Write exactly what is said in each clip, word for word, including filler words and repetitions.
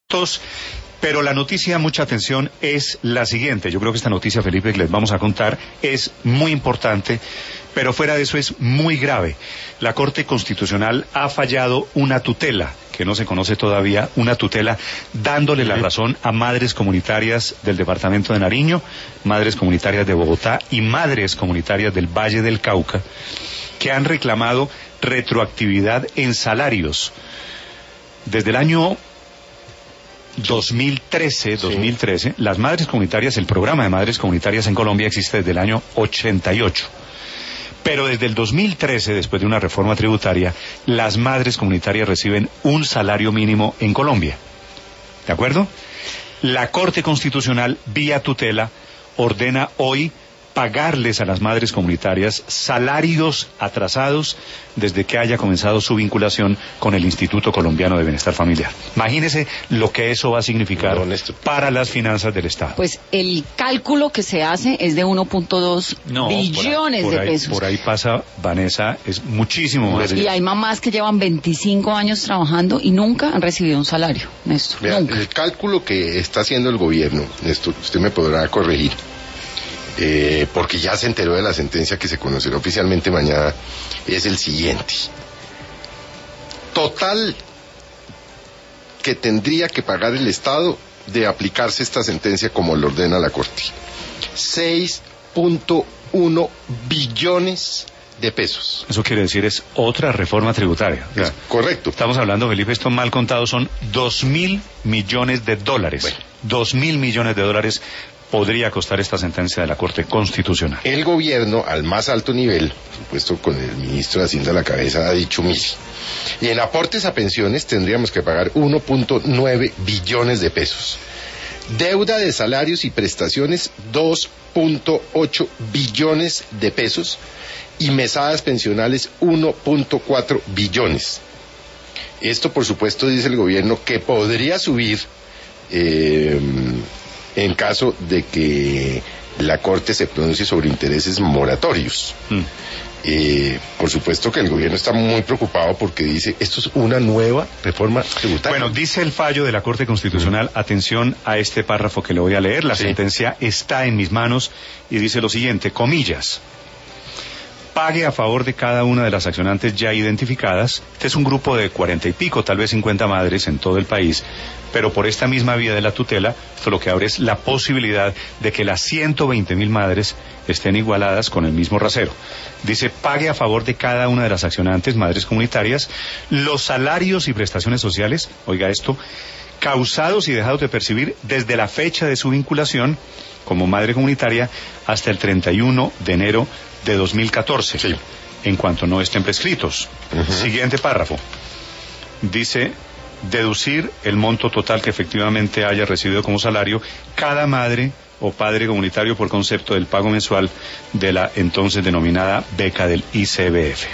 Pero la noticia, mucha atención, es la siguiente. Yo creo que esta noticia, Felipe, que les vamos a contar es muy importante, pero fuera de eso es muy grave. La Corte Constitucional ha fallado una tutela, que no se conoce todavía, una tutela dándole la razón a madres comunitarias del departamento de Nariño, madres comunitarias de Bogotá y madres comunitarias del Valle del Cauca, que han reclamado retroactividad en salarios. Desde el año dos mil trece, dos mil trece, sí. Las madres comunitarias, el programa de madres comunitarias en Colombia existe desde el año ochenta y ocho. Pero desde el dos mil trece, después de una reforma tributaria, las madres comunitarias reciben un salario mínimo en Colombia. ¿De acuerdo? La Corte Constitucional, vía tutela, ordena hoy pagarles a las madres comunitarias salarios atrasados desde que haya comenzado su vinculación con el Instituto Colombiano de Bienestar Familiar. Imagínese lo que eso va a significar para las finanzas del Estado. Pues el cálculo que se hace es de uno punto dos no, billones por ahí, por de ahí, pesos. Por ahí pasa, Vanessa, es muchísimo más. Y hay mamás que llevan veinticinco años trabajando y nunca han recibido un salario, Néstor. Vea, nunca. El cálculo que está haciendo el gobierno, Néstor, usted me podrá corregir, Eh, porque ya se enteró de la sentencia que se conocerá oficialmente mañana, es el siguiente. Total que tendría que pagar el Estado de aplicarse esta sentencia como lo ordena la Corte. seis punto uno billones de pesos. Eso quiere decir es otra reforma tributaria. O sea, es correcto. Estamos hablando, Felipe, esto mal contado son dos mil millones de dólares. Bueno. Dos mil millones de dólares podría costar esta sentencia de la Corte Constitucional. El gobierno, al más alto nivel, por supuesto con el ministro de Hacienda a la cabeza, ha dicho, mire, y en aportes a pensiones tendríamos que pagar uno punto nueve billones de pesos. Deuda de salarios y prestaciones, dos punto ocho billones de pesos. Y mesadas pensionales, uno punto cuatro billones. Esto, por supuesto, dice el gobierno que podría subir eh, en caso de que la Corte se pronuncie sobre intereses moratorios. Mm. Eh, por supuesto que el gobierno está muy preocupado porque dice, esto es una nueva reforma tributaria. Bueno, dice el fallo de la Corte Constitucional, mm. atención a este párrafo que le voy a leer, la sí. sentencia está en mis manos y dice lo siguiente, comillas, pague a favor de cada una de las accionantes ya identificadas. Este es un grupo de cuarenta y pico, tal vez cincuenta madres en todo el país, pero por esta misma vía de la tutela, esto lo que abre es la posibilidad de que las ciento veinte mil madres estén igualadas con el mismo rasero. Dice, pague a favor de cada una de las accionantes, madres comunitarias, los salarios y prestaciones sociales, oiga esto, causados y dejados de percibir desde la fecha de su vinculación como madre comunitaria hasta el treinta y uno de enero de dos mil catorce, sí. en cuanto no estén prescritos. Uh-huh. Siguiente párrafo. Dice, deducir el monto total que efectivamente haya recibido como salario cada madre o padre comunitario por concepto del pago mensual de la entonces denominada beca del I C B F.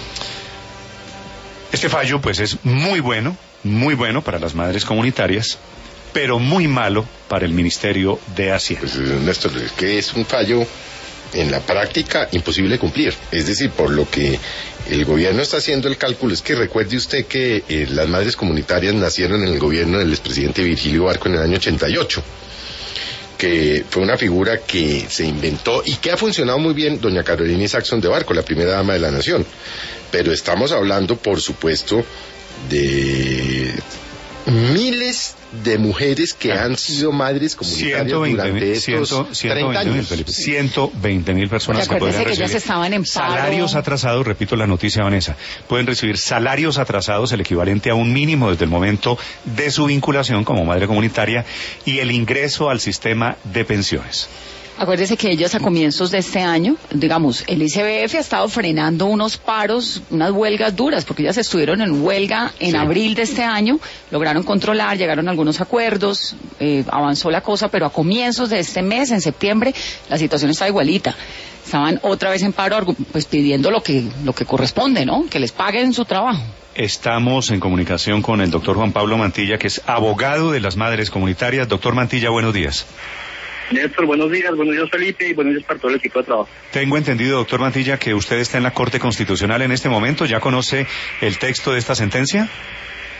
Este fallo, pues, es muy bueno, muy bueno para las madres comunitarias, pero muy malo para el Ministerio de Hacienda. Pues, Néstor, es que es un fallo en la práctica imposible de cumplir. Es decir, por lo que el gobierno está haciendo el cálculo, es que recuerde usted que eh, las madres comunitarias nacieron en el gobierno del expresidente Virgilio Barco en el año ochenta y ocho, que fue una figura que se inventó y que ha funcionado muy bien doña Carolina Saxon de Barco, la primera dama de la nación. Pero estamos hablando, por supuesto, de miles de mujeres que han sido madres comunitarias durante estos treinta años. ciento veinte mil personas que podrían que recibir ellas estaban en paro. Salarios atrasados, repito la noticia, Vanessa, pueden recibir salarios atrasados, el equivalente a un mínimo desde el momento de su vinculación como madre comunitaria y el ingreso al sistema de pensiones. Acuérdese que ellas a comienzos de este año, digamos, el I C B F ha estado frenando unos paros, unas huelgas duras, porque ellas estuvieron en huelga en sí. abril de este año, lograron controlar, llegaron a algunos acuerdos, eh, avanzó la cosa, pero a comienzos de este mes, en septiembre, la situación está igualita. Estaban otra vez en paro, pues pidiendo lo que, lo que corresponde, ¿no? Que les paguen su trabajo. Estamos en comunicación con el doctor Juan Pablo Mantilla, que es abogado de las madres comunitarias. Doctor Mantilla, buenos días. Néstor, buenos días, buenos días Felipe y buenos días para todo el equipo de trabajo. Tengo entendido, doctor Mantilla, que usted está en la Corte Constitucional en este momento, ¿ya conoce el texto de esta sentencia?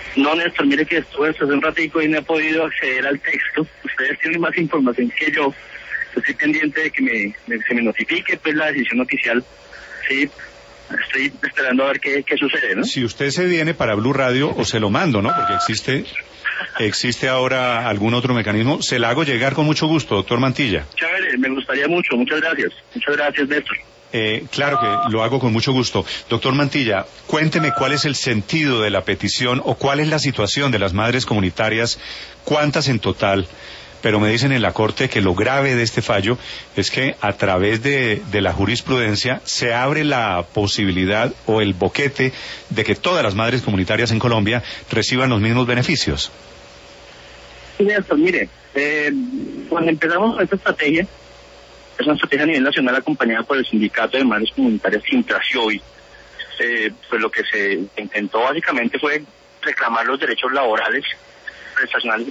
No, Néstor, mire que estuve hace un ratico y no he podido acceder al texto. Ustedes tienen más información que yo. Estoy pendiente de que me, me se me notifique pues la decisión oficial. Sí, estoy esperando a ver qué, qué sucede, ¿no? Si usted se viene para Blue Radio, o se lo mando, ¿no? Porque existe existe ahora algún otro mecanismo. Se la hago llegar con mucho gusto, doctor Mantilla. Chévere, me gustaría mucho. Muchas gracias. Muchas gracias, Néstor. Eh, claro que lo hago con mucho gusto. Doctor Mantilla, cuénteme cuál es el sentido de la petición o cuál es la situación de las madres comunitarias, cuántas en total, pero me dicen en la Corte que lo grave de este fallo es que a través de, de la jurisprudencia se abre la posibilidad o el boquete de que todas las madres comunitarias en Colombia reciban los mismos beneficios. Sí, Néstor, mire, eh, cuando empezamos con esta estrategia, es una estrategia a nivel nacional acompañada por el Sindicato de Madres Comunitarias Sintrasioy. Eh, pues lo que se intentó básicamente fue reclamar los derechos laborales prestacionales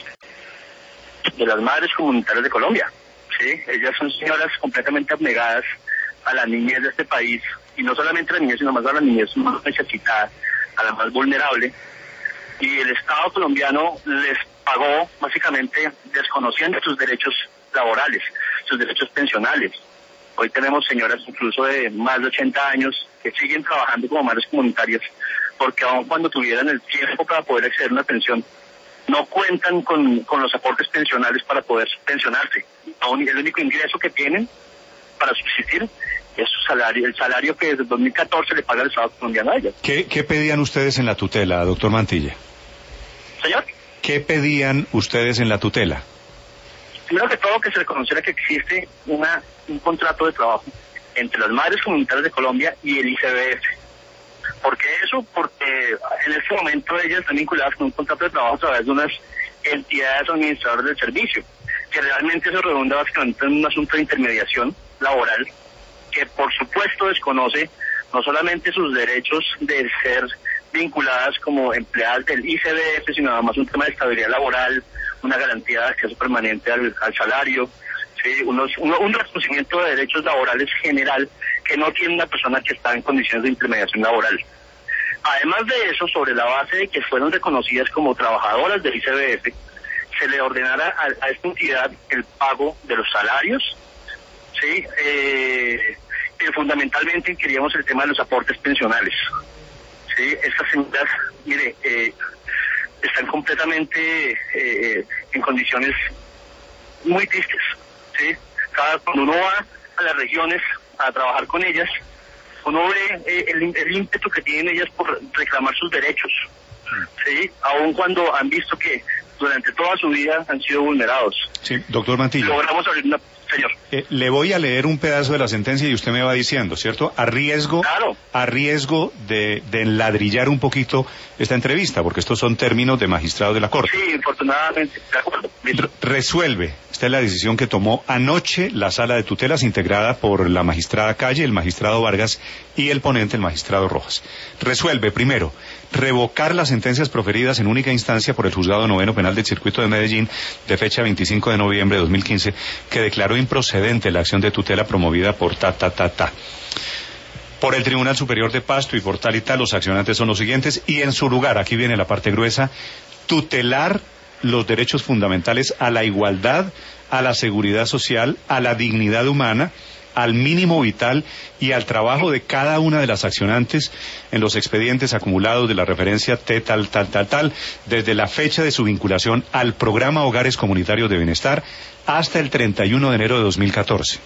de las madres comunitarias de Colombia. Sí, ellas son señoras completamente abnegadas a la niñez de este país, y no solamente a la niñez, sino más a la niñez más necesitada, a la más vulnerable, y el Estado colombiano les pagó básicamente desconociendo sus derechos laborales, sus derechos pensionales. Hoy tenemos señoras incluso de más de ochenta años que siguen trabajando como madres comunitarias, porque aun cuando tuvieran el tiempo para poder acceder a una pensión, no cuentan con, con los aportes pensionales para poder pensionarse. Aún el único ingreso que tienen para subsistir es su salario, el salario que desde dos mil catorce le paga el Estado colombiano a ellas. ¿Qué, qué pedían ustedes en la tutela, doctor Mantilla? Señor. ¿Qué pedían ustedes en la tutela? Primero que todo, que se reconociera que existe una un contrato de trabajo entre las madres comunitarias de Colombia y el I C B F. ¿Por qué eso? Porque en este momento ellas están vinculadas con un contrato de trabajo a través de unas entidades administradoras del servicio, que realmente eso redunda básicamente en un asunto de intermediación laboral, que por supuesto desconoce no solamente sus derechos de ser vinculadas como empleadas del I C B F, sino además un tema de estabilidad laboral, una garantía de acceso permanente al, al salario, ¿sí? Unos, un, un reconocimiento de derechos laborales general que no tiene una persona que está en condiciones de intermediación laboral. Además de eso, sobre la base de que fueron reconocidas como trabajadoras del I C B F, se le ordenara a, a esta entidad el pago de los salarios, ¿sí? Eh, que fundamentalmente queríamos el tema de los aportes pensionales. ¿Sí? Estas señoras, mire, eh, están completamente eh, en condiciones muy tristes, ¿sí? Cada, cuando uno va a las regiones a trabajar con ellas, uno ve eh, el, el ímpetu que tienen ellas por reclamar sus derechos, ¿sí? Aun cuando han visto que durante toda su vida han sido vulnerados. Sí, doctor Mantilla. Logramos abrir una... Señor. Eh, le voy a leer un pedazo de la sentencia y usted me va diciendo, ¿cierto? A riesgo, claro. a riesgo de, de enladrillar un poquito esta entrevista, porque estos son términos de magistrado de la Corte. Sí, afortunadamente, de acuerdo. Re- resuelve, esta es la decisión que tomó anoche la sala de tutelas integrada por la magistrada Calle, el magistrado Vargas y el ponente, el magistrado Rojas. Resuelve, primero, revocar las sentencias proferidas en única instancia por el Juzgado Noveno Penal del Circuito de Medellín de fecha veinticinco de noviembre de dos mil quince, que declaró improcedente la acción de tutela promovida por ta, ta, ta, ta. Por el Tribunal Superior de Pasto y por tal y tal, los accionantes son los siguientes, y en su lugar, aquí viene la parte gruesa, tutelar los derechos fundamentales a la igualdad, a la seguridad social, a la dignidad humana, al mínimo vital y al trabajo de cada una de las accionantes en los expedientes acumulados de la referencia T tal, tal, tal, tal, desde la fecha de su vinculación al programa Hogares Comunitarios de Bienestar hasta el treinta y uno de enero de dos mil catorce.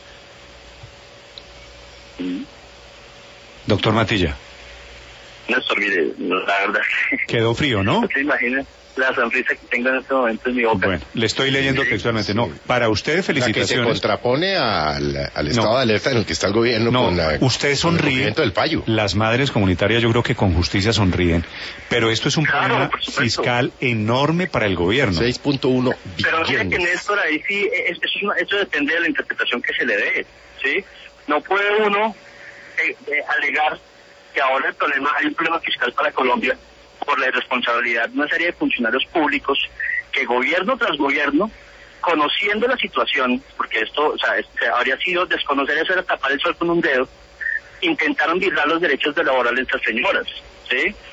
Doctor Mantilla. Néstor, mire, la verdad que... Quedó frío, ¿no? No se imagina la sonrisa que tengo en este momento en mi boca. Bueno, le estoy leyendo sí, textualmente. No, para usted felicitaciones. La que se contrapone al, al estado no. de alerta en el que está el gobierno no, con la, usted sonríe. Con el del payo. Las madres comunitarias yo creo que con justicia sonríen. Pero esto es un claro, problema fiscal enorme para el gobierno. seis punto uno billones. Pero mire que Néstor, ahí sí, es, es una, eso depende de la interpretación que se le dé, ¿sí? No puede uno eh, eh, alegar que ahora el problema, hay un problema fiscal para Colombia por la irresponsabilidad de una serie de funcionarios públicos que gobierno tras gobierno, conociendo la situación, porque esto, o sea, este, habría sido desconocer eso, era tapar el sol con un dedo, intentaron violar los derechos de laborales de estas señoras, ¿sí?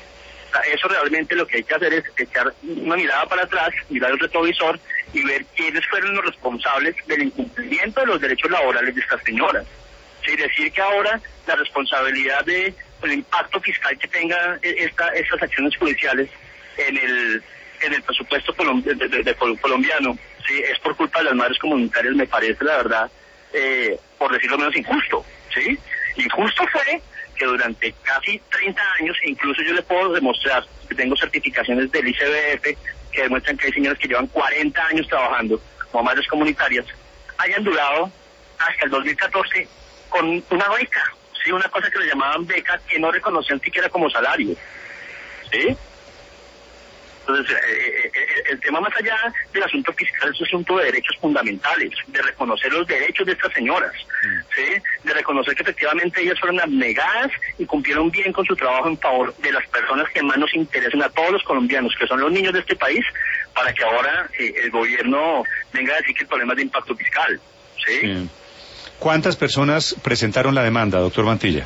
O sea, eso realmente lo que hay que hacer es echar una mirada para atrás, mirar el retrovisor y ver quiénes fueron los responsables del incumplimiento de los derechos laborales de estas señoras. Sí, decir que ahora la responsabilidad de el impacto fiscal que tenga esta, estas acciones judiciales en el en el presupuesto colom de, de, de, de colombiano, sí, es por culpa de las madres comunitarias, me parece la verdad, eh, por decirlo menos, injusto, sí. Injusto fue que durante casi treinta años, incluso yo le puedo demostrar que tengo certificaciones del I C B F que demuestran que hay señoras que llevan cuarenta años trabajando como madres comunitarias, hayan durado hasta el dos mil catorce con una beca, sí, una cosa que le llamaban beca que no reconocían siquiera como salario, ¿sí? Entonces, eh, eh, el tema más allá del asunto fiscal es un asunto de derechos fundamentales, de reconocer los derechos de estas señoras, ¿sí? De reconocer que efectivamente ellas fueron abnegadas y cumplieron bien con su trabajo en favor de las personas que más nos interesan a todos los colombianos, que son los niños de este país, para que ahora eh, el gobierno venga a decir que el problema es de impacto fiscal, ¿sí? Sí. ¿Cuántas personas presentaron la demanda, doctor Mantilla?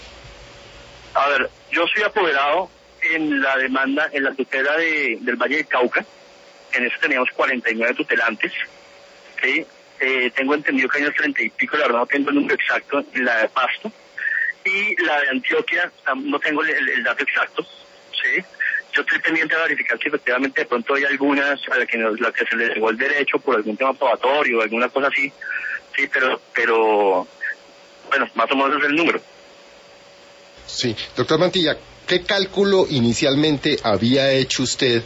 A ver, yo soy apoderado en la demanda, en la tutela de, del Valle del Cauca. En eso teníamos cuarenta y nueve tutelantes, ¿sí? Eh, tengo entendido que hay unos treinta y pico, la verdad no tengo el número exacto, la de Pasto. Y la de Antioquia, no tengo el, el, el dato exacto, ¿sí? Yo estoy pendiente de verificar si efectivamente de pronto hay algunas a las que, nos, la que se les negó el derecho por algún tema probatorio o alguna cosa así, sí, pero, pero, bueno, más o menos es el número. Sí, doctor Mantilla, ¿qué cálculo inicialmente había hecho usted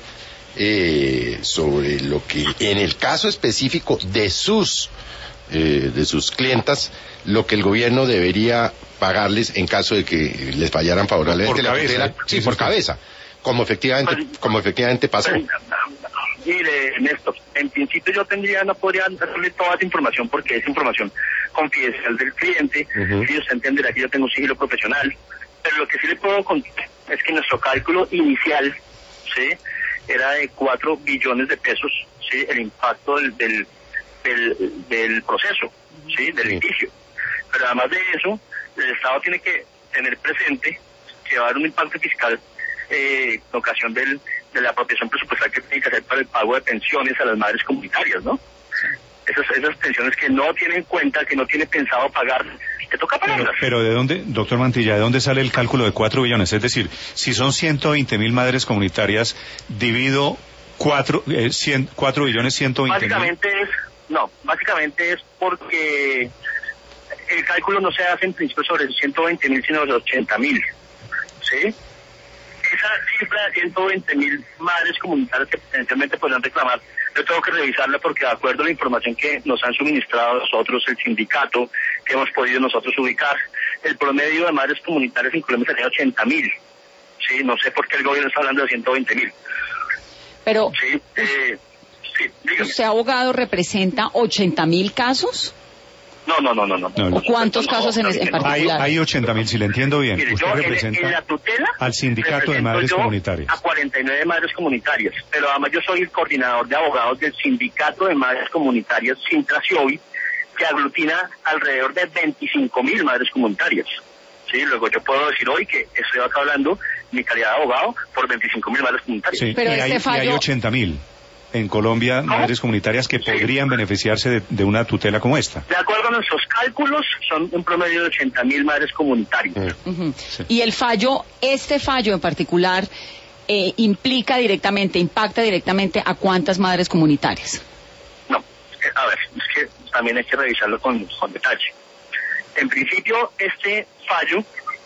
eh, sobre lo que, en el caso específico de sus eh, de sus clientas, lo que el gobierno debería pagarles en caso de que les fallaran favorablemente la tutela? Sí, por cabeza, como efectivamente, pues, como efectivamente pasó. Pues, mire, Néstor, en principio yo tendría, no podría darle toda esa información porque es información confidencial del cliente, uh-huh. Si usted entenderá que yo tengo sigilo profesional. Pero lo que sí le puedo contar es que nuestro cálculo inicial, ¿sí?, era de cuatro billones de pesos, ¿sí?, el impacto del del, del, del proceso, ¿sí?, del litigio. Pero además de eso, el Estado tiene que tener presente que va a haber un impacto fiscal eh, en ocasión del, de la apropiación presupuestal que tiene que hacer para el pago de pensiones a las madres comunitarias, ¿no? Esas, esas pensiones que no tienen en cuenta, que no tiene pensado pagar, te toca pagarlas. Pero, pero ¿de dónde, doctor Mantilla, de dónde sale el cálculo de cuatro billones? Es decir, si son ciento veinte mil madres comunitarias, divido cuatro, eh, cien, cuatro billones ciento veinte mil. Básicamente es, no, básicamente es porque el cálculo no se hace en principio sobre ciento veinte mil, sino sobre ochenta mil, ¿sí? Esa cifra de ciento veinte mil madres comunitarias que potencialmente podrán reclamar, yo tengo que revisarla porque de acuerdo a la información que nos han suministrado nosotros, el sindicato, que hemos podido nosotros ubicar, el promedio de madres comunitarias en Colombia sería ochenta mil. Sí, no sé por qué el gobierno está hablando de ciento veinte mil. Pero, sí, eh, sí, dígame. ¿Usted, abogado, representa ochenta mil casos? No, no, no, no, no. no, no. ¿Cuántos no, casos en, no, en particular? Hay, hay ochenta mil, si le entiendo bien. Mire, usted yo representa en, en la tutela al sindicato de madres comunitarias. A cuarenta y nueve madres comunitarias, pero además yo soy el coordinador de abogados del sindicato de madres comunitarias, Sintrasiovi, que aglutina alrededor de veinticinco mil madres comunitarias. Sí, luego yo puedo decir hoy que estoy acá hablando mi calidad de abogado por veinticinco mil madres comunitarias. Sí, pero y, este hay, fallo... y hay ochenta mil. En Colombia, ¿no?, madres comunitarias que sí podrían beneficiarse de, de una tutela como esta. De acuerdo a nuestros cálculos, son un promedio de ochenta mil madres comunitarias. Uh-huh. Sí. Y el fallo, este fallo en particular, eh, implica directamente, impacta directamente a cuántas madres comunitarias. No, a ver, es que también hay que revisarlo con, con detalle. En principio, este fallo...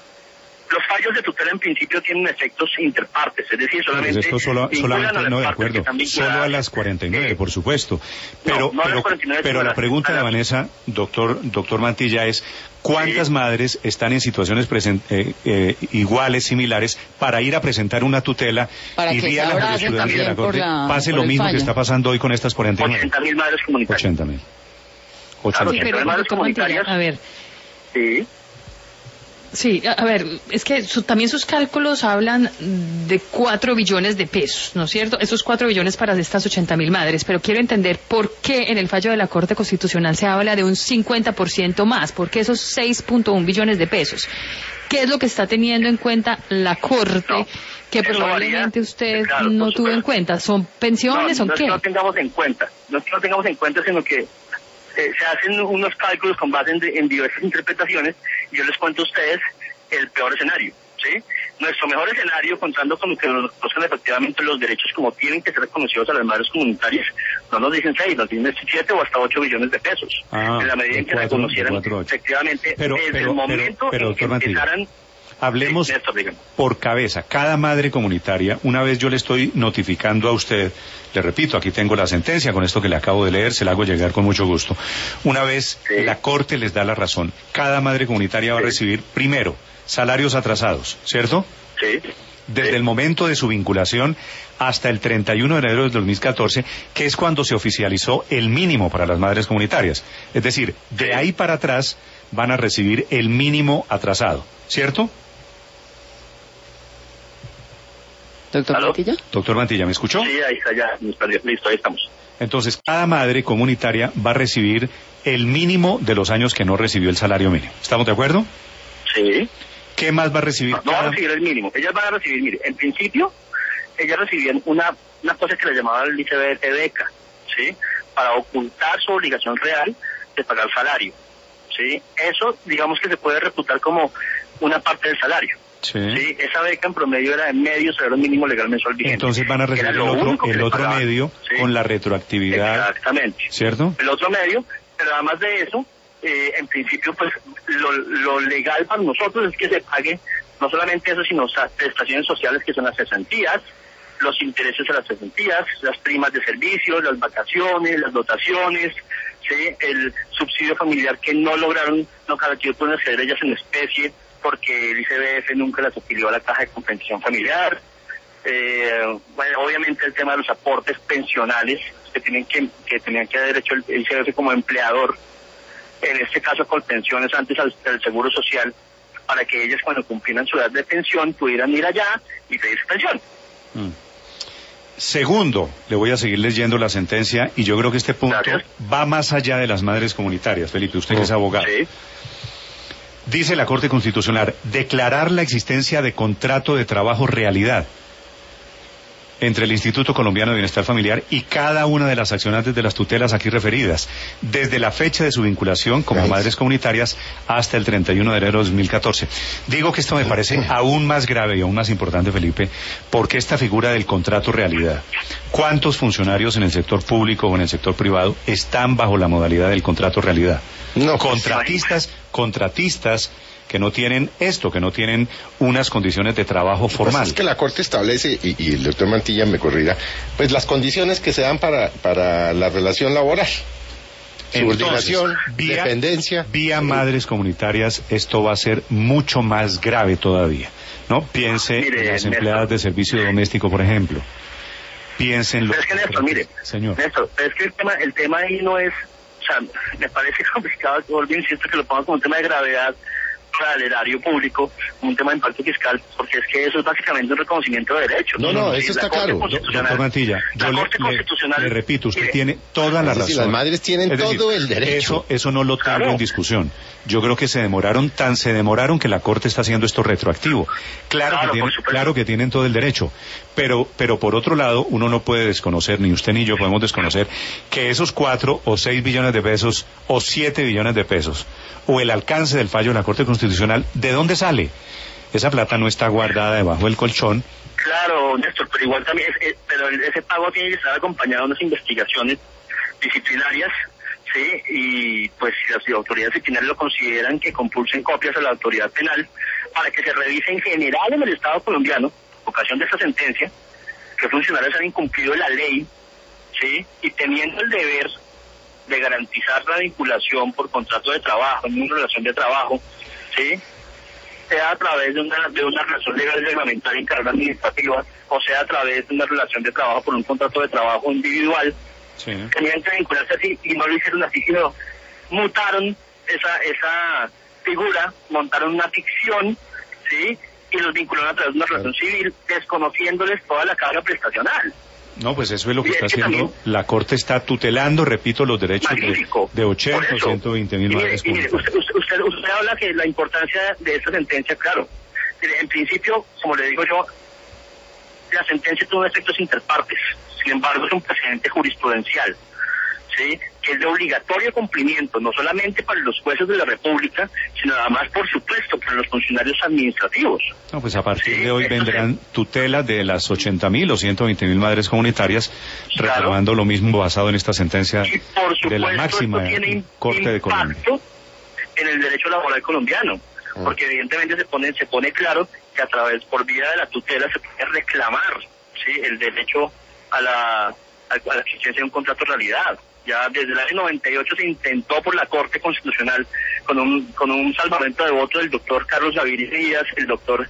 Los fallos de tutela en principio tienen efectos interpartes, es decir, solamente... Pues solo, solamente, no, de acuerdo, solo a las cuarenta y nueve, eh, por supuesto. Pero, no, no pero, cuarenta y nueve, pero la pregunta de Vanessa, doctor, doctor Mantilla, es ¿cuántas sí madres están en situaciones present, eh, eh, iguales, similares, para ir a presentar una tutela para y vía la jurisprudencia de la Corte la, pase lo mismo fallo que está pasando hoy con estas cuarenta y nueve? ochenta mil madres comunitarias. ochenta mil. ochenta mil madres comunitarias. A ver. Sí. Sí, a ver, es que su, también sus cálculos hablan de cuatro billones de pesos, ¿no es cierto? Esos cuatro billones para estas ochenta mil madres, pero quiero entender por qué en el fallo de la Corte Constitucional se habla de un cincuenta por ciento más, por qué esos seis punto uno billones de pesos. ¿Qué es lo que está teniendo en cuenta la Corte no, que probablemente varía, usted claro, no tuvo en cuenta? ¿Son pensiones no, o no qué? No es que no tengamos en cuenta, no es que no tengamos en cuenta, sino que eh, se hacen unos cálculos con base en, en diversas interpretaciones, y yo les cuento a ustedes el peor escenario, ¿sí? Nuestro mejor escenario, contando con lo que nos conozcan efectivamente los derechos como tienen que ser reconocidos a las madres comunitarias, no nos dicen seis, nos dicen siete o hasta ocho billones de pesos. Ah, en la medida en que cuatro, reconocieran cuatro, efectivamente pero, desde pero, el momento pero, pero, en que doctor empezaran... Hablemos sí, Néstor, por cabeza. Cada madre comunitaria, una vez yo le estoy notificando a usted, le repito, aquí tengo la sentencia, con esto que le acabo de leer, se la hago llegar con mucho gusto. Una vez sí. la Corte les da la razón, cada madre comunitaria va a recibir, primero, salarios atrasados, ¿cierto? Sí. Desde sí. el momento de su vinculación hasta el treinta y uno de enero del dos mil catorce, que es cuando se oficializó el mínimo para las madres comunitarias. Es decir, de sí. ahí para atrás van a recibir el mínimo atrasado, ¿cierto? Doctor ¿Aló? Mantilla. Doctor Mantilla, ¿me escuchó? Sí, ahí está, ya, listo, ahí estamos. Entonces, cada madre comunitaria va a recibir el mínimo de los años que no recibió el salario mínimo. ¿Estamos de acuerdo? Sí. ¿Qué más va a recibir? No, no cada... van a recibir el mínimo. Ellas van a recibir, mire, en principio, ellas recibían una, una cosa que le llamaban el I C B F beca, ¿sí? Para ocultar su obligación real de pagar salario, ¿sí? Eso, digamos que se puede reputar como una parte del salario. Sí. Sí, esa beca en promedio era de medio salario mínimo legal mensual vigente. Entonces van a recibir el otro, el otro medio ¿sí? con la retroactividad. Exactamente. ¿Cierto? El otro medio, pero además de eso, eh, en principio, pues lo, lo legal para nosotros es que se pague no solamente eso, sino las prestaciones sociales que son las cesantías, los intereses de las cesantías, las primas de servicios, las vacaciones, las dotaciones, ¿sí? El subsidio familiar que no lograron, no cada quien pueden hacer ellas en especie, porque el I C B F nunca las afilió a la caja de compensación familiar. Eh, bueno, obviamente el tema de los aportes pensionales que tienen que, que tenían que haber hecho el I C B F como empleador, en este caso con pensiones antes al, al Seguro Social, para que ellas cuando cumplieran su edad de pensión pudieran ir allá y pedir su pensión. Mm. Segundo, le voy a seguir leyendo la sentencia y yo creo que este punto Gracias. va más allá de las madres comunitarias. Felipe, usted que es abogado. Sí. Dice la Corte Constitucional, declarar la existencia de contrato de trabajo realidad entre el Instituto Colombiano de Bienestar Familiar y cada una de las accionantes de las tutelas aquí referidas, desde la fecha de su vinculación como madres comunitarias hasta el treinta y uno de enero de dos mil catorce. Digo que esto me parece aún más grave y aún más importante, Felipe, porque esta figura del contrato realidad. ¿Cuántos funcionarios en el sector público o en el sector privado están bajo la modalidad del contrato realidad? No, pues, contratistas, contratistas que no tienen esto, que no tienen unas condiciones de trabajo formal. Pues es que la Corte establece, y, y el doctor Mantilla me corrirá, pues las condiciones que se dan para, para la relación laboral. Subordinación, Entonces, vía, dependencia. Vía madres comunitarias, esto va a ser mucho más grave todavía, ¿no? Piense Mire, en las Néstor. empleadas de servicio doméstico, por ejemplo. Piense en los... Pero es que Néstor, mire, Señor. Néstor, pero es que el tema, el tema ahí no es, o sea, me parece complicado, vuelvo insisto, que lo pongan como un tema de gravedad para el erario público, como un tema de impacto fiscal, porque es que eso es básicamente un reconocimiento de derechos. No, no, Sí, eso la está Corte claro. Constitucional- Doctor Mantilla, la yo le, Corte le- Constitucional, le repito, usted mire, tiene toda la Es razón. decir, las madres tienen Es decir, todo el derecho. Eso, eso no lo tengo Claro. en discusión. Yo creo que se demoraron, tan se demoraron que la Corte está haciendo esto retroactivo. Claro, Claro, que, por tienen, supuesto. claro que tienen todo el derecho, pero, pero por otro lado, uno no puede desconocer, ni usted ni yo podemos desconocer, que esos cuatro o seis billones de pesos, o siete billones de pesos, o el alcance del fallo de la Corte Constitucional, ¿de dónde sale? Esa plata no está guardada debajo del colchón. Claro, Néstor, pero igual también, es- es- pero el- ese pago tiene que estar acompañado de unas investigaciones disciplinarias, ¿sí? Y pues si las autoridades disciplinarias lo consideran, que compulsen copias a la autoridad penal para que se revise en general en el Estado colombiano, ocasión de esta sentencia, que funcionarios han incumplido la ley, ¿sí? Y teniendo el deber de garantizar la vinculación por contrato de trabajo, en una relación de trabajo, ¿sí? Sea a través de una, de una relación legal reglamentaria en carrera administrativa, o sea a través de una relación de trabajo por un contrato de trabajo individual, Sí. tenían que vincularse así y no lo hicieron así, sino mutaron esa esa figura, montaron una ficción, ¿sí? Y los vincularon a través de una relación civil, desconociéndoles toda la carga prestacional. No, pues eso es lo que Y está es que haciendo. también- La Corte está tutelando, repito, los derechos de, Magnífico. de ochenta Por o eso. ciento veinte mil Y mire, madres y mire, comunitarias. usted, usted, usted, usted habla que la importancia de esta sentencia, claro. Mire, en principio, como le digo yo, la sentencia tuvo efectos interpartes. Sin embargo, es un precedente jurisprudencial, ¿sí? Que es de obligatorio cumplimiento, no solamente para los jueces de la República, sino además, por supuesto, para los funcionarios administrativos. No, pues a partir Sí, de hoy esto vendrán tutelas de las ochenta mil o ciento veinte mil madres comunitarias, Claro. reclamando lo mismo basado en esta sentencia Y por de supuesto, la máxima esto tiene Corte de Colombia. impacto en el derecho laboral colombiano, porque evidentemente se pone se pone claro que a través, por vía de la tutela, se puede reclamar, ¿sí?, el derecho a la, a, a la existencia de un contrato de realidad. Ya desde el año noventa y ocho se intentó por la Corte Constitucional con un con un salvamento de voto del doctor Carlos Gaviria Díaz, el doctor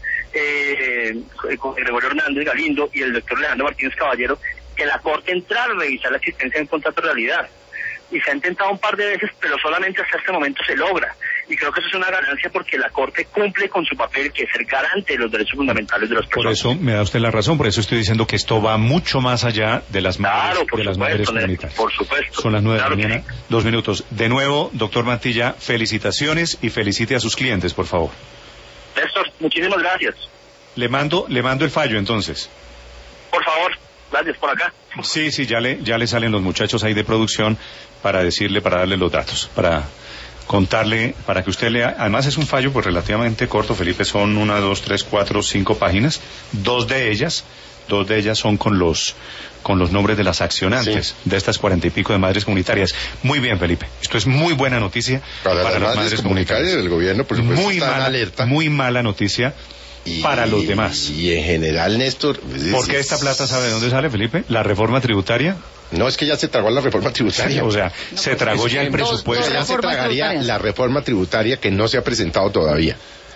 eh, Gregorio Hernández Galindo y el doctor Leandro Martínez Caballero, que la Corte entrara a revisar la existencia de un contrato de realidad. Y se ha intentado un par de veces, pero solamente hasta este momento se logra. Y creo que eso es una ganancia porque la Corte cumple con su papel, que es ser garante de los derechos fundamentales de las Por personas. eso me da usted la razón, por eso estoy diciendo que esto va mucho más allá de las madres, Claro, por de las madres supuesto, comunitarias. por supuesto. Son las nueve Claro de que la mañana, dos minutos. De nuevo, doctor Mantilla, felicitaciones y felicite a sus clientes, por favor. Néstor, muchísimas gracias. Le mando, le mando el fallo entonces. Por favor, gracias por acá. Sí, sí, ya le, ya le salen los muchachos ahí de producción para decirle, para darle los datos, para contarle, para que usted lea. Además es un fallo pues relativamente corto, Felipe, son una, dos, tres, cuatro, cinco páginas. Dos de ellas, dos de ellas son con los, con los nombres de las accionantes Sí. de estas cuarenta y pico de madres comunitarias. Muy bien, Felipe. Esto es muy buena noticia Para, las madres comunitarias del gobierno, por supuesto, muy están en mala, alerta. muy mala noticia Y- para los demás. Y en general, Néstor... es- ¿Por qué esta plata sabe de dónde sale, Felipe? ¿La reforma tributaria? No, es que ya se tragó la reforma tributaria. O sea, se tragó Es ya que el dos- presupuesto. dos ya se reformas tragaría tributarias. la reforma tributaria que no se ha presentado todavía.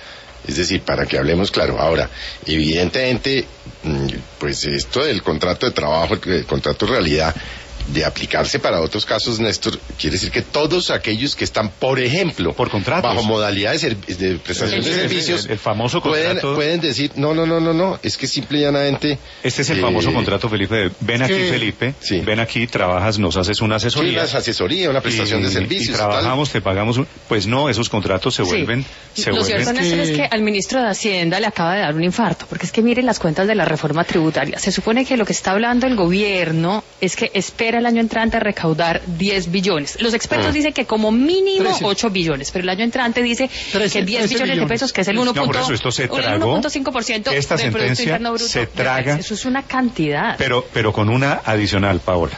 Es decir, para que hablemos claro. Ahora, evidentemente, mm, pues esto del contrato de trabajo, el contrato de realidad, de aplicarse para otros casos, Néstor, quiere decir que todos aquellos que están, por ejemplo, Por contratos. bajo modalidad de, serv- de prestación Sí, de sí, servicios, el- el famoso pueden, contrato. pueden decir, no, no, no, no, no, es que simple y llanamente... Este es el eh, famoso contrato, Felipe. de, Ven aquí, que- Felipe. sí. Ven aquí, trabajas, nos haces una Sí, asesoría. una asesoría, una prestación y, de servicios. y tal. trabajamos, te pagamos. un- Pues no, esos contratos se Sí. vuelven. Se Lo vuelven. cierto, Néstor, es que al ministro de Hacienda le acaba de dar un infarto, porque es que miren las cuentas de la reforma tributaria. Se supone que lo que está hablando el gobierno es que espera el año entrante recaudar diez billones. Los expertos Ah. dicen que como mínimo trece. ocho billones, pero el año entrante dice trece, que diez trece billones de billones. pesos, que es el uno No, por eso esto se tragó. uno punto cinco por ciento del Esta Producto sentencia Interno Bruto se del traga. país. Eso es una cantidad. Pero, pero con una adicional, Paola.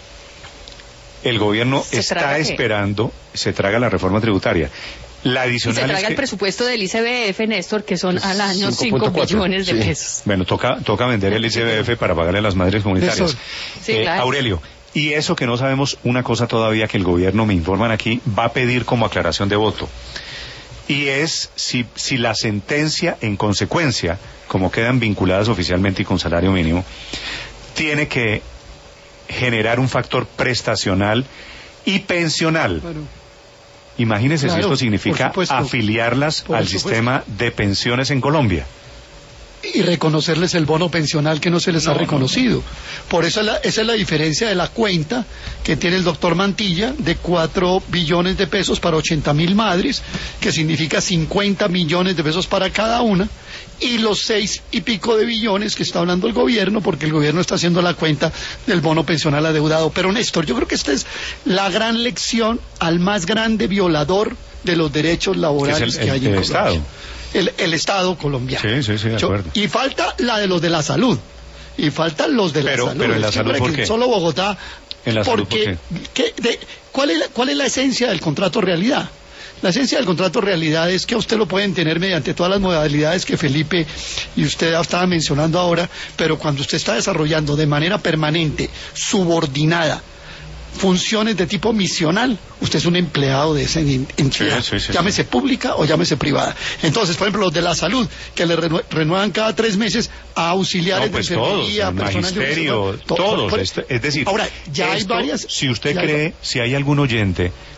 El gobierno ¿Se está traga qué? esperando, se traga la reforma tributaria. La y se adicional traga es el que, presupuesto del I C B F, Néstor, que son Es al año cinco cinco punto cuatro, billones de sí. pesos. bueno, toca, toca vender el I C B F para pagarle a las madres comunitarias. Néstor. Sí, Eh, claro. Aurelio, y eso que no sabemos una cosa todavía que el gobierno, me informan aquí, va a pedir como aclaración de voto. Y es si, si la sentencia, en consecuencia, como quedan vinculadas oficialmente y con salario mínimo, tiene que generar un factor prestacional y pensional. Claro. Imagínese si Claro, esto significa por supuesto. afiliarlas Por al supuesto. sistema de pensiones en Colombia. Y reconocerles el bono pensional que no se les ha reconocido. Por eso es la- esa es la diferencia de la cuenta que tiene el doctor Mantilla de cuatro billones de pesos para ochenta mil madres, que significa cincuenta millones de pesos para cada una, y los seis y pico de billones que está hablando el gobierno, porque el gobierno está haciendo la cuenta del bono pensional adeudado. Pero Néstor, yo creo que esta es la gran lección al más grande violador de los derechos laborales Que es el- que el- hay en el Colombia. Estado. El, el Estado colombiano. Sí, sí, sí, de Yo- acuerdo. Y falta la de los de la salud. Y faltan los de Pero- la salud. pero en la Es que, salud, hombre, ¿por que qué? Solo Bogotá. En la salud, porque, ¿qué- de- ¿cuál, es la, ¿Cuál es la esencia del contrato realidad? La esencia del contrato realidad es que a usted lo pueden tener mediante todas las modalidades que Felipe y usted estaba mencionando ahora, pero cuando usted está desarrollando de manera permanente, subordinada, funciones de tipo misional, usted es un empleado de esa en- entidad, Sí, sí, sí, llámese pública o llámese privada. Entonces, por ejemplo, los de la salud, que le renue- renuevan cada tres meses a auxiliares No, pues de todos, enfermería, el personal de magisterio, urgencia, to- todos. por- este- es decir, ahora, ya hay esto, varias... si usted ya hay- cree, si hay algún oyente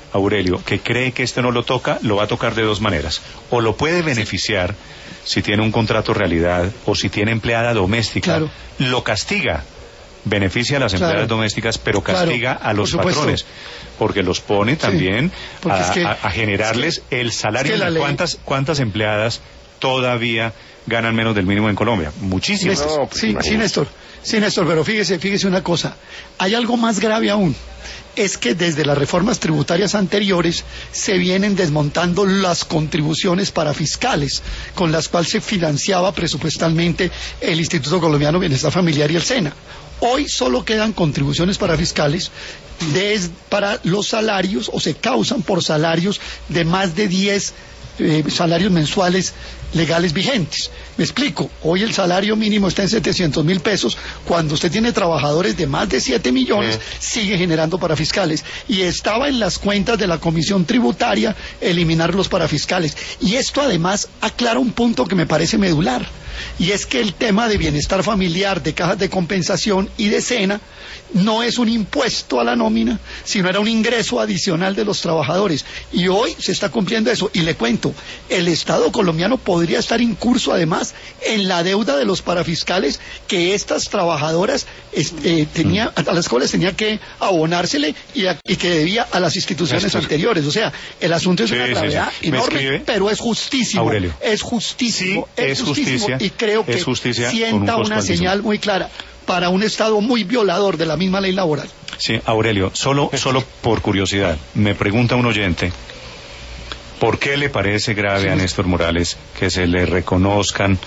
Aurelio, que cree que este no lo toca, lo va a tocar de dos maneras. O lo puede beneficiar si tiene un contrato realidad o si tiene empleada doméstica, claro. lo castiga. Beneficia a las empleadas claro. domésticas, pero castiga claro, a los patrones, porque los pone también sí, a, es que, a, a generarles es que, el salario. es que de ¿Cuántas, ¿Cuántas empleadas todavía ganan menos del mínimo en Colombia? Muchísimas. No, pues, sí, sí, Néstor, sí, Néstor, pero fíjese, fíjese una cosa, hay algo más grave aún. Es que desde las reformas tributarias anteriores se vienen desmontando las contribuciones para fiscales con las cuales se financiaba presupuestalmente el Instituto Colombiano de Bienestar Familiar y el SENA. Hoy solo quedan contribuciones para fiscales des, para los salarios, o se causan por salarios de más de diez eh, salarios mensuales legales vigentes. Me explico, hoy el salario mínimo está en setecientos mil pesos, cuando usted tiene trabajadores de más de siete millones, sí. sigue generando parafiscales, y estaba en las cuentas de la Comisión Tributaria eliminar los parafiscales, y esto además aclara un punto que me parece medular, y es que el tema de bienestar familiar, de cajas de compensación y de SENA no es un impuesto a la nómina, sino era un ingreso adicional de los trabajadores, y hoy se está cumpliendo eso. Y le cuento, el Estado colombiano podría estar incurso además en la deuda de los parafiscales que estas trabajadoras eh, tenía, a las cuales tenía que abonársele y, a, y que debía a las instituciones Esto. anteriores. O sea, el asunto es sí, una gravedad sí, sí. enorme, pero es justísimo. Aurelio. Es justísimo. Sí, es, es justísimo, justicia. Y creo que justicia sienta un una señal muy clara para un Estado muy violador de la misma ley laboral. Sí, Aurelio, solo, solo por curiosidad, me pregunta un oyente, ¿por qué le parece grave sí. a Néstor Morales que se le reconozcan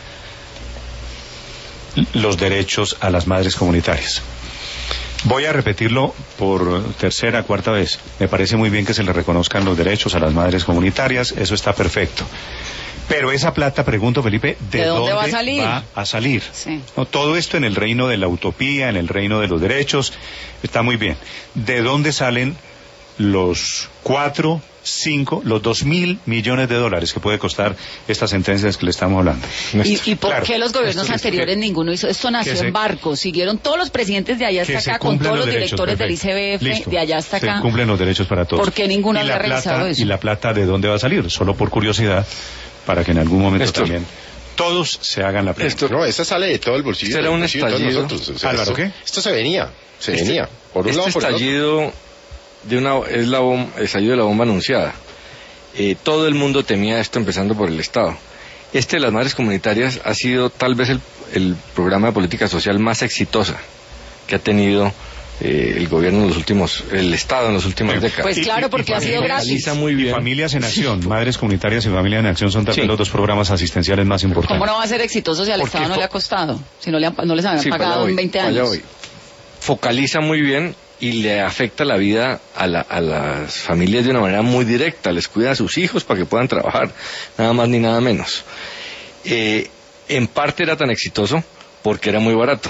los derechos a las madres comunitarias? Voy a repetirlo por tercera, cuarta vez. Me parece muy bien que se le reconozcan los derechos a las madres comunitarias, eso está perfecto. Pero esa plata, pregunto Felipe, ¿de, ¿de dónde, dónde va a salir? Va a salir? Sí. No, todo esto en el reino de la utopía, en el reino de los derechos, está muy bien. ¿De dónde salen los cuatro, cinco, los dos mil millones de dólares que puede costar estas sentencias que le estamos hablando? ¿Y, y por claro, qué los gobiernos esto, anteriores que, ninguno hizo? Esto nació se, en barco, siguieron todos los presidentes de allá hasta acá, con todos los, los directores perfecto. del I C B F, Listo. de allá hasta acá. Se cumplen los derechos para todos. ¿Por qué ninguno había realizado eso? ¿Y la plata de dónde va a salir? Solo por curiosidad, para que en algún momento esto. también todos se hagan la pregunta. Esto, no, esta sale de todo el bolsillo. Era un estallido. Nosotros, o sea, Álvaro, esto, ¿qué? Esto se venía, se este, venía. Por un este lado, por estallido el otro. de una es la bomba, el estallido de la bomba anunciada. Eh, todo el mundo temía esto, empezando por el Estado. Este de las madres comunitarias ha sido tal vez el, el programa de política social más exitosa que ha tenido eh, el gobierno en los últimos, el Estado en las últimas pues, décadas. Pues claro, porque y, y ha sido gratis. Muy bien. Y Familias en Acción, Madres Comunitarias y Familias en Acción son también sí. los dos programas asistenciales más importantes. ¿Cómo no va a ser exitoso si al Estado no le ha costado? Si no, le han, no les habían sí, pagado en veinte años. Voy. Focaliza muy bien y le afecta la vida a, la, a las familias de una manera muy directa, les cuida a sus hijos para que puedan trabajar, nada más ni nada menos. Eh, en parte era tan exitoso porque era muy barato,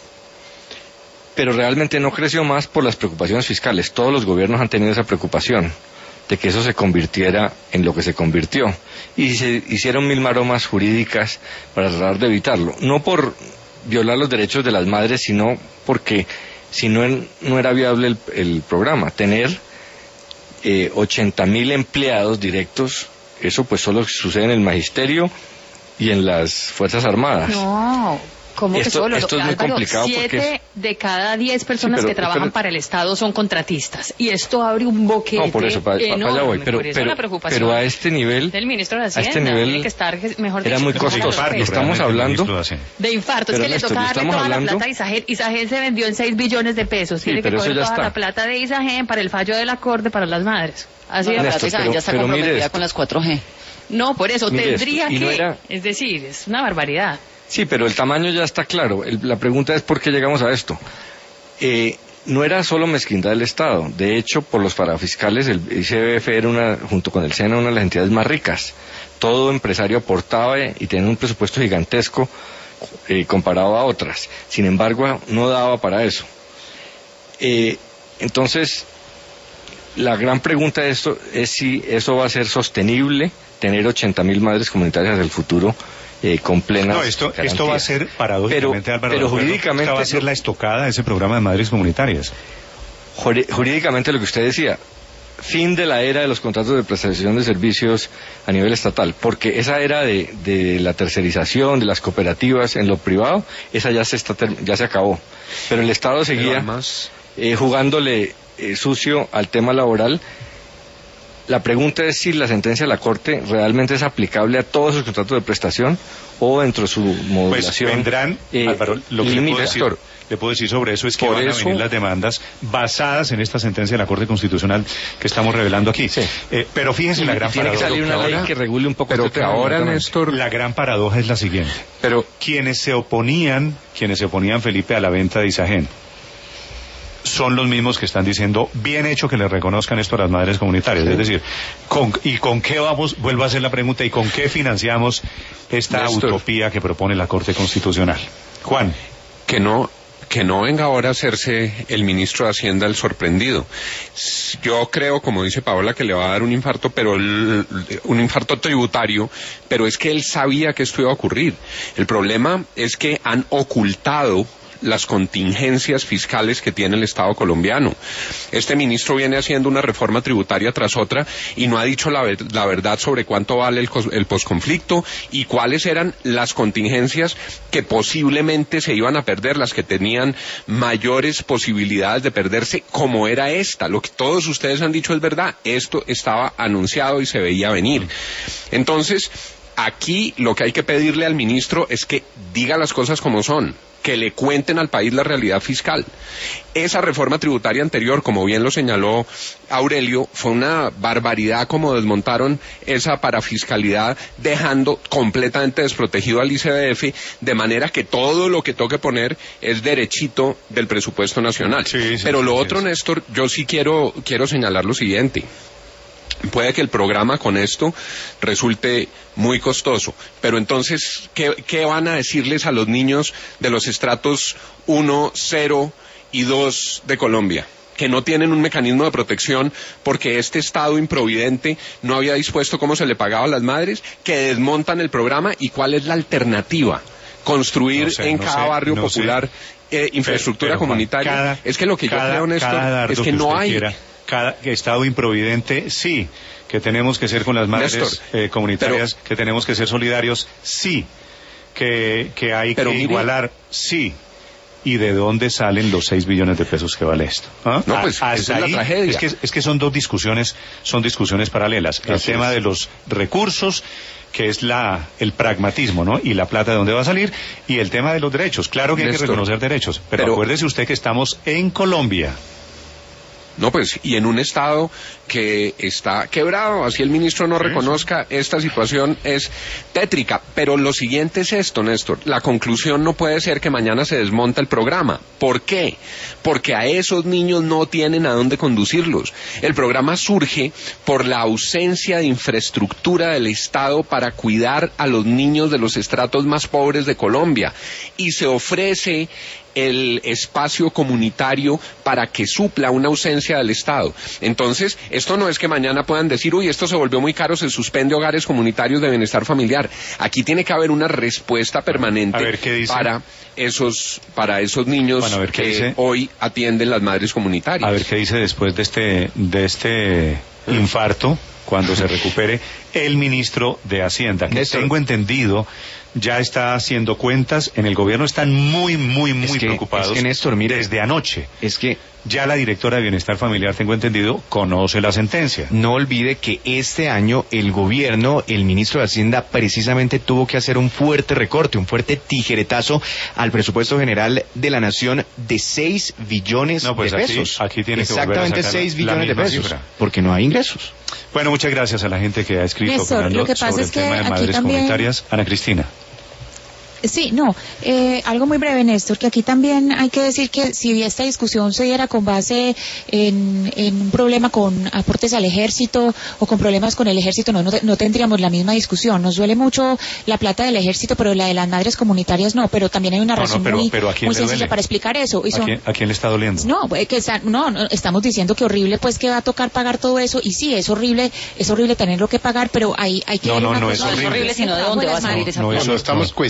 pero realmente no creció más por las preocupaciones fiscales. Todos los gobiernos han tenido esa preocupación de que eso se convirtiera en lo que se convirtió, y se hicieron mil maromas jurídicas para tratar de evitarlo, no por violar los derechos de las madres, sino porque si no, no era viable el, el programa. Tener eh, ochenta mil empleados directos, eso pues solo sucede en el magisterio y en las Fuerzas Armadas. No, ¿cómo esto, que solo? Esto es muy Álvaro, complicado siete porque... de cada diez personas sí, pero, que trabajan pero, para el Estado son contratistas, y esto abre un boquete no, por eso, para, enorme. Para allá voy, pero, por eso pero, la preocupación pero a este nivel... del ministro de Hacienda, a este nivel tiene que estar, mejor era dicho, muy costoso. Estamos hablando... De infarto, pero es que Néstor, le toca darle toda hablando... la plata a Isagen. Isagen se vendió en seis billones de pesos. Sí, tiene que coger toda está. la plata de Isagen para el fallo del acorde para las madres. Así no, de la plata Isagen ya está comprometida con las cuatro G. No, por eso mire tendría esto, que... No era... Es decir, es una barbaridad. Sí, pero el tamaño ya está claro. El, la pregunta es por qué llegamos a esto. Eh, no era solo mezquindad del Estado. De hecho, por los parafiscales, el I C B F era, una, junto con el SENA, una de las entidades más ricas. Todo empresario aportaba y tenía un presupuesto gigantesco eh, comparado a otras. Sin embargo, no daba para eso. Eh, entonces, la gran pregunta de esto es si eso va a ser sostenible, tener ochenta mil madres comunitarias del futuro. Eh, con plenas no, esto, esto va a ser paradójicamente, pero, Álvaro, pero jurídicamente esta va a ser la estocada de ese programa de madres comunitarias. Jurídicamente lo que usted decía, fin de la era de los contratos de prestación de servicios a nivel estatal, porque esa era de, de la tercerización, de las cooperativas en lo privado, esa ya se está ya se acabó. Pero el Estado seguía además, eh, jugándole eh, sucio al tema laboral. La pregunta es si la sentencia de la Corte realmente es aplicable a todos los contratos de prestación o dentro de su modulación. Pues vendrán, eh, Álvaro, lo que le puedo, decir, le puedo decir sobre eso es que van eso, a venir las demandas basadas en esta sentencia de la Corte Constitucional que estamos revelando aquí. Sí. Eh, pero fíjense y la gran tiene paradoja. Tiene que salir una ley ahora, que regule un poco. Pero este que tema, ahora, Néstor... La gran paradoja es la siguiente. Pero quienes se oponían, quienes se oponían, Felipe, a la venta de Isagen, son los mismos que están diciendo, bien hecho que le reconozcan esto a las madres comunitarias. Sí. Es decir, con, ¿y con qué vamos? Vuelvo a hacer la pregunta, ¿y con qué financiamos esta Néstor, utopía que propone la Corte Constitucional? Juan. Que no... que no venga ahora a hacerse el ministro de Hacienda el sorprendido. Yo creo, como dice Paola, que le va a dar un infarto, pero el, un infarto tributario, pero es que él sabía que esto iba a ocurrir. El problema es que han ocultado las contingencias fiscales que tiene el Estado colombiano. Este ministro viene haciendo una reforma tributaria tras otra y no ha dicho la, la verdad sobre cuánto vale el, el posconflicto y cuáles eran las contingencias que posiblemente se iban a perder, las que tenían mayores posibilidades de perderse, como era esta. Lo que todos ustedes han dicho es verdad. Esto estaba anunciado y se veía venir. Entonces, aquí lo que hay que pedirle al ministro es que diga las cosas como son, que le cuenten al país la realidad fiscal. Esa reforma tributaria anterior, como bien lo señaló Aurelio, fue una barbaridad como desmontaron esa parafiscalidad, dejando completamente desprotegido al I C B F, de manera que todo lo que toque poner es derechito del presupuesto nacional. Sí, sí, Pero sí, lo sí, otro, sí. Néstor, yo sí quiero, quiero señalar lo siguiente. Puede que el programa con esto resulte muy costoso, pero entonces, ¿qué, qué van a decirles a los niños de los estratos uno, cero y dos de Colombia? Que no tienen un mecanismo de protección porque este Estado improvidente no había dispuesto cómo se le pagaba a las madres, que desmontan el programa. ¿Y cuál es la alternativa? Construir no sé, en no cada sé, barrio no popular eh, infraestructura pero, pero, comunitaria. Cada, es que lo que cada, yo creo, Néstor, es que, que no hay... Quiera. Cada Estado improvidente, sí, que tenemos que ser con las madres Néstor, eh, comunitarias, pero, que tenemos que ser solidarios, sí, que, que hay que mire, igualar, sí. ¿Y de dónde salen los seis billones de pesos que vale esto? ¿Ah? No, pues, a, esa es la ahí, tragedia. Es que, es que son dos discusiones, son discusiones paralelas. El Así tema es. de los recursos, que es la el pragmatismo, ¿no? Y la plata de dónde va a salir, y el tema de los derechos. Claro que Néstor, hay que reconocer derechos, pero, pero acuérdese usted que estamos en Colombia. No, pues, y en un Estado que está quebrado, así el ministro no sí, reconozca, sí. esta situación es tétrica. Pero lo siguiente es esto, Néstor, la conclusión no puede ser que mañana se desmonta el programa. ¿Por qué? Porque a esos niños no tienen a dónde conducirlos. El programa surge por la ausencia de infraestructura del Estado para cuidar a los niños de los estratos más pobres de Colombia, y se ofrece el espacio comunitario para que supla una ausencia del Estado. Entonces, esto no es que mañana puedan decir, uy, esto se volvió muy caro, se suspende hogares comunitarios de bienestar familiar. Aquí tiene que haber una respuesta permanente a ver, ¿qué dice? para esos para esos niños bueno, a ver, ¿qué que dice? hoy atienden las madres comunitarias. A ver qué dice después de este de este infarto, cuando se recupere, el ministro de Hacienda, que Néstor, tengo entendido ya está haciendo cuentas. En el gobierno están muy, muy, muy es que, preocupados. Es que Néstor, mire, desde anoche. Es que ya la directora de Bienestar Familiar, tengo entendido, conoce la sentencia. No olvide que este año el gobierno, el ministro de Hacienda, precisamente tuvo que hacer un fuerte recorte, un fuerte tijeretazo al presupuesto general de la nación de seis billones no, pues de aquí, pesos. Aquí tiene que Exactamente seis billones de pesos. Cifra. Porque no hay ingresos. Bueno, muchas gracias a la gente que ha escrito Néstor, lo que pasa sobre es el que tema de aquí madres también... comunitarias. Ana Cristina. Sí, no, eh, algo muy breve, Néstor, que aquí también hay que decir que si esta discusión se diera con base en, en un problema con aportes al ejército o con problemas con el ejército, no, no, no tendríamos la misma discusión. Nos duele mucho la plata del ejército, pero la de las madres comunitarias no, pero también hay una no, razón no, pero, muy, pero muy sencilla para explicar eso. Y son, ¿A, quién, ¿A quién le está doliendo? No, que está, no, no, estamos diciendo que horrible, pues que va a tocar pagar todo eso, y sí, es horrible, es horrible tenerlo que pagar, pero hay, hay que no, ver no, una no cosa. Es horrible, sino de dónde va a salir esa plata. No estamos cuestionando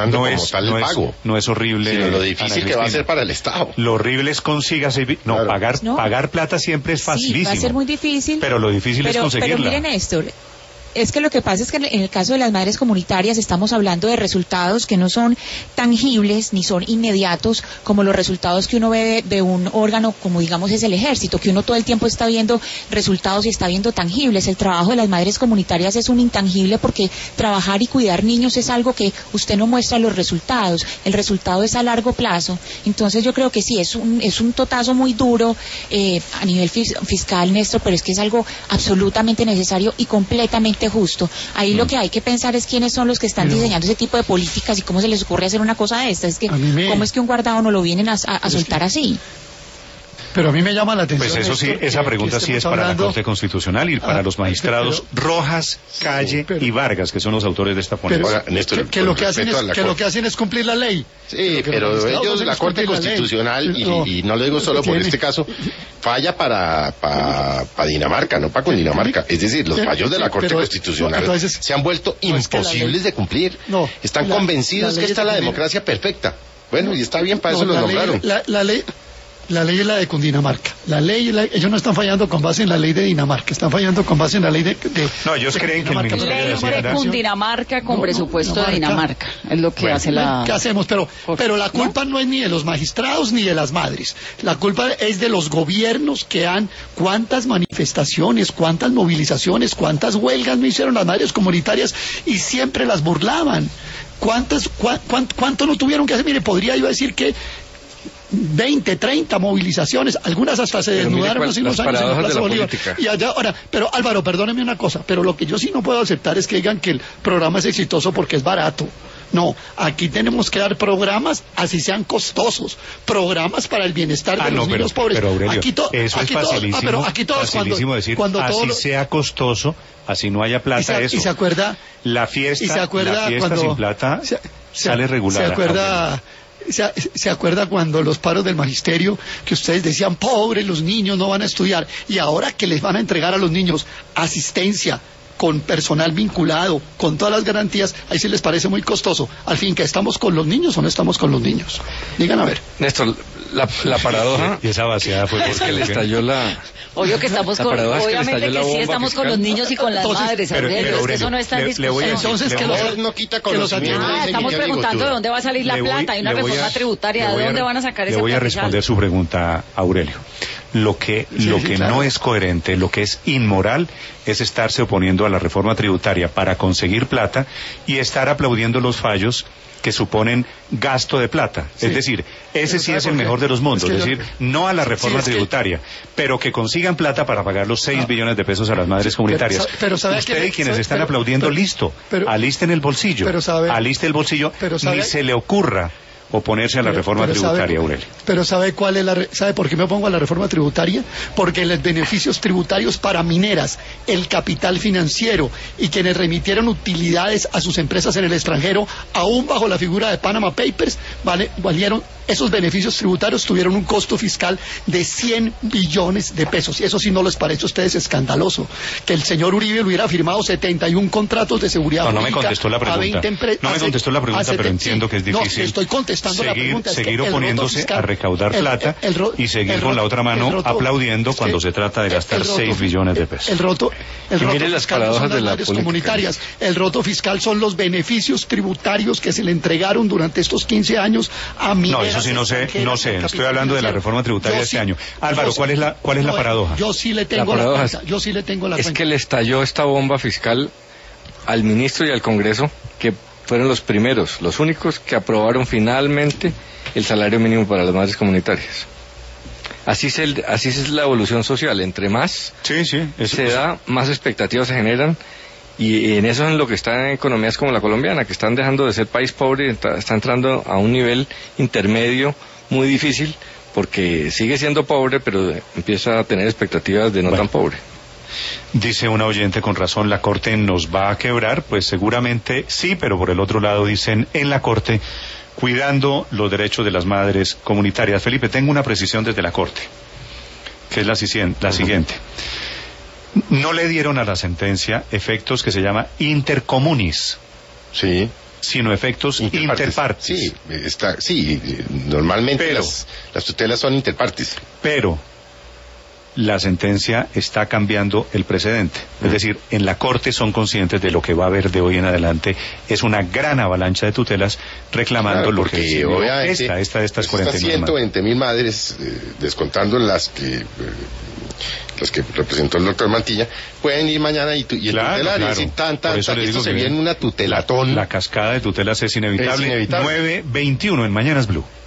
garantizando no como es, tal el no pago. Es, no es horrible. Sino lo difícil Ana que va a Cristina. ser para el Estado. Lo horrible es consígase. No, Claro. pagar, No. pagar plata siempre es facilísimo. Sí, va a ser muy difícil. Pero lo difícil pero, es conseguirla. Pero miren, Néstor, es que lo que pasa es que en el caso de las madres comunitarias estamos hablando de resultados que no son tangibles ni son inmediatos como los resultados que uno ve de, de un órgano como digamos es el ejército, que uno todo el tiempo está viendo resultados y está viendo tangibles. El trabajo de las madres comunitarias es un intangible porque trabajar y cuidar niños es algo que usted no muestra los resultados, el resultado es a largo plazo. Entonces yo creo que sí, es un, es un totazo muy duro eh, a nivel fis fiscal, Néstor, pero es que es algo absolutamente necesario y completamente justo. Ahí mm. lo que hay que pensar es quiénes son los que están pero, diseñando ese tipo de políticas y cómo se les ocurre hacer una cosa de esta. Es que, me... ¿cómo es que un guardado no lo vienen a, a, a soltar es que... así? Pero a mí me llama la atención. Pues eso sí, esto, esa que, pregunta que sí es para hablando... la Corte Constitucional y para ah, los magistrados pero, Rojas, Calle pero, y Vargas, que son los autores de esta ponencia. Pero, Ahora, Néstor, que, que, lo que, hacen es, que lo que hacen es cumplir la ley. Sí, pero ellos, la Corte Constitucional, y, no, y no lo digo solo por este caso, falla para, para, para Dinamarca, no para Cundinamarca. Es decir, los fallos de la Corte pero, Constitucional no, entonces, se han vuelto no, imposibles es de cumplir. No, Están la, convencidos la que está la democracia perfecta. Bueno, y está bien, para eso lo nombraron. La ley... La ley es la de Cundinamarca. La ley, la, ellos no están fallando con base en la ley de Dinamarca, están fallando con base en la ley de... de no, ellos de creen que el Ministerio ley de Hacienda... de Cundinamarca con no, presupuesto no, Dinamarca. de Dinamarca. Es lo que bueno, hace la... ¿Qué hacemos? Pero, pero la culpa ¿no? no es ni de los magistrados ni de las madres. La culpa es de los gobiernos que han... ¿Cuántas manifestaciones, cuántas movilizaciones, cuántas huelgas no hicieron las madres comunitarias y siempre las burlaban? ¿Cuántas, cua, cuánto, cuánto no tuvieron que hacer? Mire, podría yo decir que veinte, treinta movilizaciones, algunas hasta se pero desnudaron hace unos años en la Plaza Bolívar. Y allá, ahora, pero Álvaro, perdóneme una cosa, pero lo que yo sí no puedo aceptar es que digan que el programa es exitoso porque es barato. No, aquí tenemos que dar programas, así sean costosos, programas para el bienestar de ah, los no, niños pero, pobres. Pero Aurelio, aquí to, eso aquí es facilísimo, todo, ah, pero aquí todos facilísimo cuando, decir, cuando así todo, sea costoso, así no haya plata, y se, eso. Y se acuerda, la fiesta, y se acuerda la fiesta cuando, sin plata se, sale se, regular. Se acuerda... Se, ¿Se acuerda cuando los paros del magisterio que ustedes decían, pobres los niños no van a estudiar, y ahora que les van a entregar a los niños asistencia con personal vinculado, con todas las garantías, ahí sí les parece muy costoso? Al fin, ¿que estamos con los niños o no estamos con los niños? Digan a ver. Néstor, la, la paradoja... Y esa vaciada fue porque es que le estalló la... Obvio que estamos con... Obviamente que, que sí estamos fiscal. Con los niños y con las entonces, madres, pero, Aurelio, pero, es que eso no está en discusión. Entonces, que los, no quita que los ah, estamos preguntando de dónde va a salir la voy, plata y una reforma a, tributaria, ¿de dónde van a sacar esa plata? Le voy a responder su pregunta, Aurelio. Lo que, sí, lo sí, que claro. no es coherente, lo que es inmoral, es estarse oponiendo a la reforma tributaria para conseguir plata y estar aplaudiendo los fallos que suponen gasto de plata. Sí. Es decir, ese pero sí es el mejor de los mundos. Es, que es decir, yo... no a la reforma sí, tributaria, que... pero que consigan plata para pagar los seis no. billones de pesos a las madres comunitarias. Pero, pero sabe Usted que... y quienes sabe, están pero, aplaudiendo, pero, listo. Pero, alisten el bolsillo. Pero sabe, aliste el bolsillo. Pero sabe, ni se le ocurra oponerse a la pero, reforma pero tributaria, sabe, Aurelio. Pero ¿sabe cuál es la re... sabe por qué me opongo a la reforma tributaria? Porque los beneficios tributarios para mineras, el capital financiero y quienes remitieron utilidades a sus empresas en el extranjero, aún bajo la figura de Panama Papers, vale, valieron, esos beneficios tributarios tuvieron un costo fiscal de cien billones de pesos. Y eso sí no les parece a ustedes escandaloso. Que el señor Uribe hubiera firmado setenta y un contratos de seguridad no, no pública me contestó la pregunta. No me contestó la pregunta, pero entiendo que es difícil. No, estoy contestando seguir, la pregunta. Seguir es que oponiéndose fiscal, a recaudar el, plata el, el, y seguir el, con la otra mano roto, aplaudiendo es que cuando se trata de gastar seis billones de pesos. El roto, el roto fiscal las son las madres comunitarias. El roto fiscal son los beneficios tributarios que se le entregaron durante estos quince años a mineras. No, eso sí no sé, no sé. Estoy hablando de la reforma tributaria de este año. Álvaro, ¿cuál es la, cuál es la paradoja? Yo sí le tengo la, la cuenta. Yo sí le tengo la es cuenta. que le estalló esta bomba fiscal al ministro y al Congreso, que fueron los primeros, los únicos que aprobaron finalmente el salario mínimo para las madres comunitarias. Así es, el, así es la evolución social. Entre más sí, sí, eso se da, más expectativas se generan. Y en eso es en lo que están en economías como la colombiana, que están dejando de ser país pobre y está, está entrando a un nivel intermedio muy difícil, porque sigue siendo pobre, pero empieza a tener expectativas de no bueno. tan pobre. Dice una oyente con razón, la Corte nos va a quebrar. Pues seguramente sí, pero por el otro lado dicen en la Corte cuidando los derechos de las madres comunitarias. Felipe, tengo una precisión desde la Corte, que es la, la siguiente. No le dieron a la sentencia efectos que se llama intercomunis. Sí. sino efectos interpartes. interpartes. Sí, está, sí, normalmente pero, las, las tutelas son interpartes. Pero la sentencia está cambiando el precedente. Mm. Es decir, en la Corte son conscientes de lo que va a haber de hoy en adelante. Es una gran avalancha de tutelas reclamando claro, lo que obviamente esta, esta de estas cuarenta mil ciento veinte mil madres, eh, descontando las que... Eh, las que representó el doctor Mantilla, pueden ir mañana y, tu, y claro, tutelar claro. y decir, tan, tan, Por eso tan, le esto digo se que viene una tutelatón. La, la cascada de tutelas es inevitable. Es inevitable. nueve veintiuno en Mañanas Blue.